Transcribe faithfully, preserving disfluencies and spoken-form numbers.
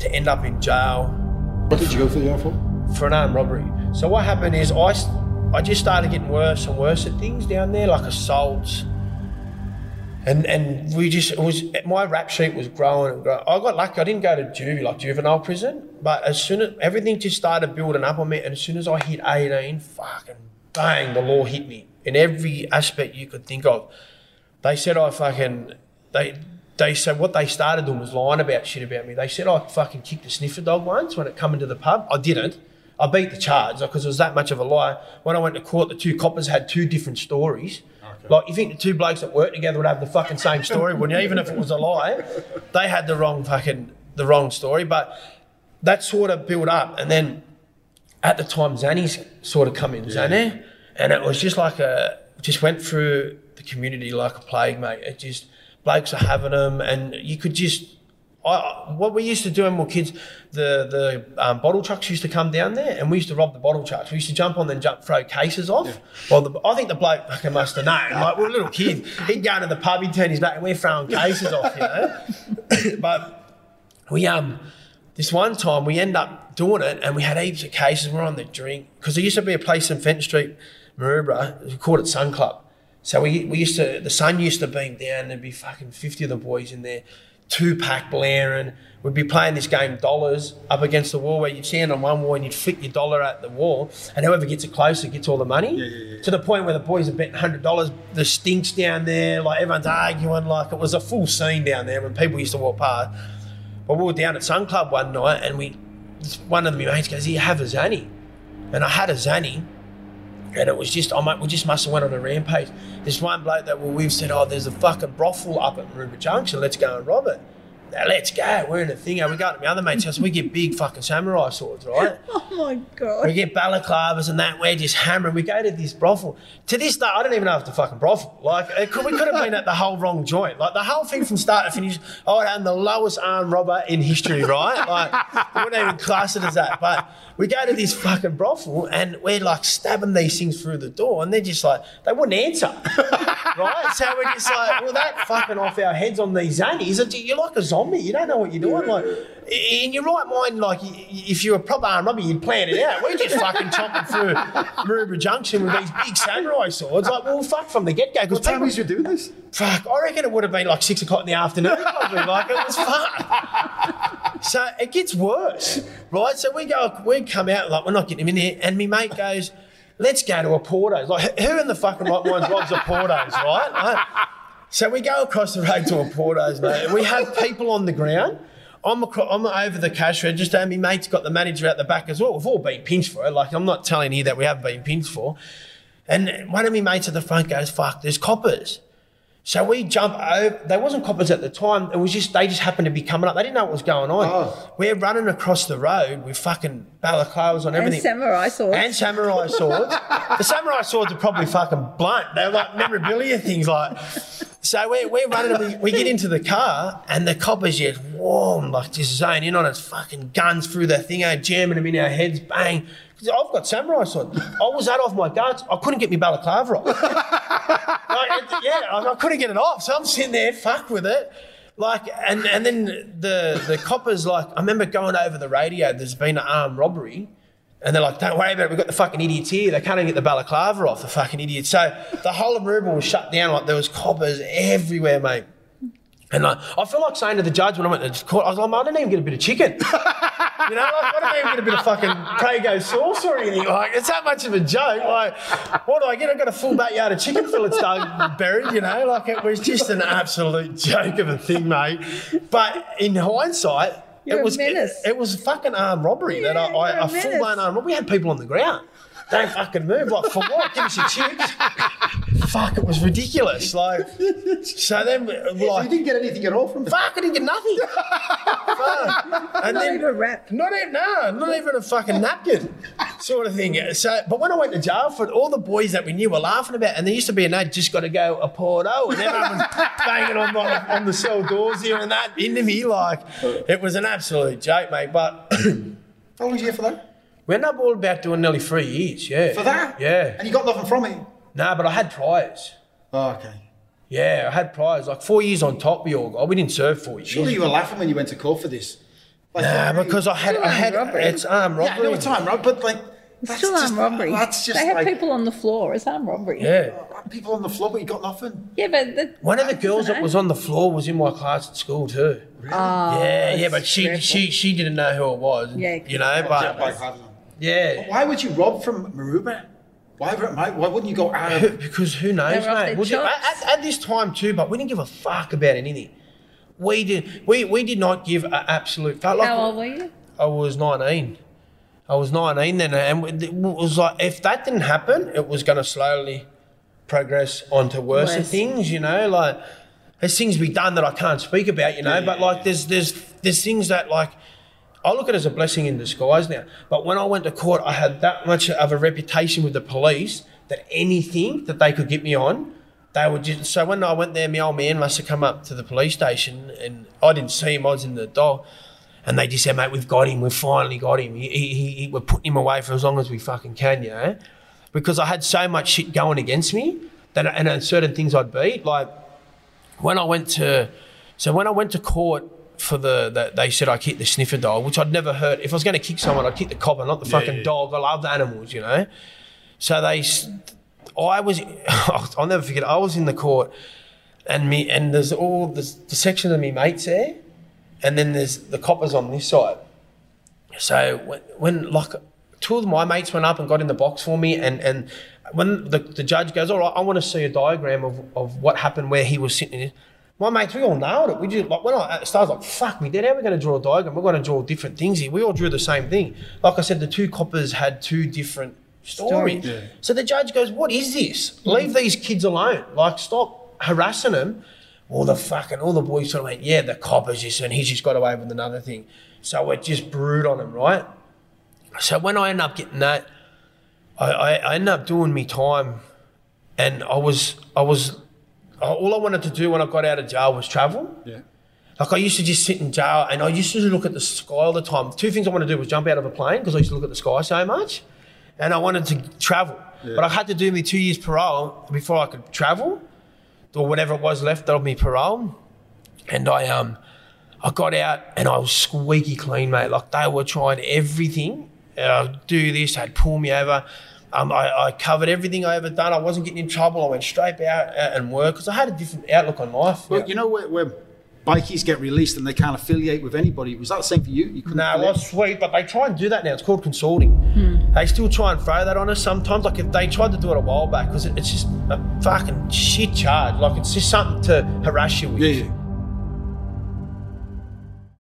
to end up in jail. What did you go to jail for? For an armed robbery. So what happened is I, I just started getting worse and worse at things down there, like assaults. And and we just, it was, my rap sheet was growing and growing. I got lucky, I didn't go to juvie, like juvenile prison, but as soon as, everything just started building up on me, and as soon as I hit eighteen, fucking bang, the law hit me in every aspect you could think of. They said I fucking, they they said what they started doing was lying about shit about me. They said I fucking kicked a sniffer dog once when it come into the pub. I didn't. I beat the charge because it was that much of a lie. When I went to court, the two coppers had two different stories. Okay. Like, you think the two blokes that work together would have the fucking same story, wouldn't you? Even if it was a lie, they had the wrong fucking, the wrong story. But that sort of built up. And then at the time, Zanny's sort of come in, yeah. Zanny, and it was just like a, just went through the community like a plague, mate. It just, blokes are having them, and you could just, I, what we used to do when we were kids, the the um, bottle trucks used to come down there, and we used to rob the bottle trucks. We used to jump on them, jump, throw cases off. Yeah. Well, the, I think the bloke fucking must have known. Like, we were little kids. He'd go into the pub, he'd turn his back, and we're throwing cases off, you know. But we um, this one time we end up doing it, and we had heaps of cases. We're on the drink because there used to be a place in Fenton Street, Maroubra, we called it Sun Club. So we we used to, the sun used to beam down, there'd be fucking fifty of the boys in there, two-pack blaring. We'd be playing this game, dollars, up against the wall, where you'd stand on one wall and you'd flick your dollar at the wall, and whoever gets it closer gets all the money. Yeah, yeah, yeah. To the point where the boys are betting one hundred dollars, the stinks down there, like everyone's arguing, like it was a full scene down there when people used to walk past. But we were down at Sun Club one night, and we, one of my mates goes, "Here, have a Zanny." And I had a Zanny, and it was just, I might, we just must have went on a rampage. This one bloke that we've said, "Oh, there's a fucking brothel up at Maroubra Junction, let's go and rob it." Now, let's go. We're in a thing. We go to my other mate's house. We get big fucking samurai swords, right? Oh my God. We get balaclavas and that. We're just hammering. We go to this brothel. To this day, I don't even know if it's a fucking brothel. Like, it could, we could have been at the whole wrong joint. Like, the whole thing from start to finish, I am the lowest armed robber in history, right? Like, we wouldn't even class it as that. But we go to this fucking brothel, and we're like stabbing these things through the door, and they're just like, they wouldn't answer. Right? So we're just like, well, that fucking off our heads on these zannies. You're like a zombie. You don't know what you're doing. Like, in your right mind, like, if you're a proper armed robber, you'd plan it out. We're just fucking chopping through Maroubra Junction with these big samurai swords. Like, well, fuck from the get-go. What time did you do this? Fuck, I reckon it would have been like six o'clock in the afternoon, probably. Like, it was fun. So it gets worse, right? So we go, we come out, like, we're not getting him in here, and me mate goes, "Let's go to a Porto's." Like, who in the fucking right mind robs a Porto's, right? Like, so we go across the road to a Porto's, mate, and we have people on the ground. I'm, across, I'm over the cash register, and my mate's got the manager out the back as well. We've all been pinched for it. Like, I'm not telling you that we haven't been pinched for. And one of my mates at the front goes, "Fuck, there's coppers." So we jump over. There wasn't coppers at the time. It was just, they just happened to be coming up. They didn't know what was going on. Oh. We're running across the road with fucking balaclavas on everything. And samurai swords. And samurai swords. The samurai swords are probably fucking blunt. They're like memorabilia things, like. So we're, we're running, we, we get into the car, and the coppers just warm, like just zone in on us, fucking guns through the thing, jamming them in our heads, bang. I've got samurai sword. I was that off my guts. I couldn't get my balaclava off. Like, yeah, I, I couldn't get it off. So I'm sitting there, fuck with it. Like, and, and then the, the coppers, like, I remember going over the radio, there's been an armed robbery, and they're like, "Don't worry about it, we've got the fucking idiots here. They can't even get the balaclava off, the fucking idiots." So the whole of Maroubra was shut down. Like, there was coppers everywhere, mate. And like, I feel like saying to the judge when I went to court, I was like, "I didn't even get a bit of chicken." You know, like, I didn't even get a bit of fucking Prego sauce or anything. Like, it's that much of a joke. Like, what do I get? I got a full backyard of chicken fillets dug, buried, you know? Like, it was just an absolute joke of a thing, mate. But in hindsight, You're it was a menace. it, it was a fucking armed robbery. Yeah, that I, I you're a a full blown armed robbery. We had people on the ground. Don't fucking move. Like, for what? Give us your chips. Fuck, it was ridiculous. Like, so then, like, so you didn't get anything at all from it? Fuck, I didn't get nothing. Fuck. And Not then, even a wrap. Not even, no, not even a fucking napkin sort of thing. So, but when I went to jail for it, all the boys that we knew were laughing about, and there used to be an ad, "Just got to go a Porto," and everyone was banging on, my, on the cell doors here and that into me. Like, it was an absolute joke, mate. But how long was you here for that? we ended up all about doing nearly three years, yeah. For that? Yeah. And you got nothing from it? No, but I had priors. Oh, okay. Yeah, I had priors. Like four years on top we all got. We didn't serve four years. Surely you were laughing when you went to court for this. Like, Nah, hey, because I had, Still I had, armed robbery. it's armed yeah, robbery. no, it's armed robbery, but like, that's Still just, armed robbery. That's just they had like, people on the floor. It's armed robbery. Yeah. people on the floor, but you got nothing. Yeah, but the, One of the that's girls an that was on the floor was in my class at school too. Oh, yeah, yeah, but that's she, dreadful. she, she didn't know who it was. Yeah, you know, but Jet bike, yeah, why would you rob from Maroubra? Why, why, why wouldn't you go out of... because who knows, They were off mate? their Was it, chops. at, at this time too, but we didn't give a fuck about anything. We did, we, we did not give an absolute fuck. Like, How old were you? I was nineteen. I was nineteen then, and it was like if that didn't happen, it was going to slowly progress onto worse Worse. things. You know, like there's things we done that I can't speak about. You know, Yeah, but yeah, like yeah. there's there's there's things that like I look at it as a blessing in disguise now. But when I went to court, I had that much of a reputation with the police that anything that they could get me on, they would just. So when I went there, my old man must have come up to the police station, and I didn't see him. I was in the dog. And they just said, mate, we've got him. We've finally got him. He, he, he, we're putting him away for as long as we fucking can, you know? Because I had so much shit going against me that, and uh, certain things I'd beat. Like, when I went to, so when I went to court for the, the they said I kicked the sniffer dog, which I'd never heard. If I was going to kick someone, I'd kick the copper, not the Yeah, fucking yeah. dog. I love the animals, you know? So they, s- I was, I'll never forget, I was in the court and me, and there's all the, the section of me mates there. And then there's the coppers on this side. So when, when like two of my mates went up and got in the box for me, and, and when the, the judge goes, all right, I want to see a diagram of, of what happened where he was sitting. My mates, we all nailed it. We just like when I started, I was like, fuck me, Dad, how are we going to draw a diagram? We're going to draw different things here. We all drew the same thing. Like I said, the two coppers had two different stories. Stories. Yeah. So the judge goes, what is this? Leave these kids alone. Like, stop harassing them. All the fucking, all the boys sort of went, yeah, the coppers just, and he's just got away with another thing. So it just brewed on him, right? So when I ended up getting that, I, I, I ended up doing me time, and I was, I was, all I wanted to do when I got out of jail was travel. Yeah. Like I used to just sit in jail, and I used to look at the sky all the time. Two things I wanted to do was jump out of a plane because I used to look at the sky so much, and I wanted to travel. Yeah. But I had to do me two years parole before I could travel, or whatever it was left of me parole. And I um I got out and I was squeaky clean, mate. Like they were trying everything. Uh, do this, they'd pull me over. Um, I, I covered everything I ever done. I wasn't getting in trouble. I went straight out and work because I had a different outlook on life. Well, Yeah. you know where, where bikies get released and they can't affiliate with anybody. Was that the same for you? You couldn't No, it affiliate? was sweet, but they try and do that now. It's called consorting. They still try and throw that on us sometimes. Like if they tried to do it a while back, because it, it's just a fucking shit charge. Like it's just something to harass you with. Yeah, yeah.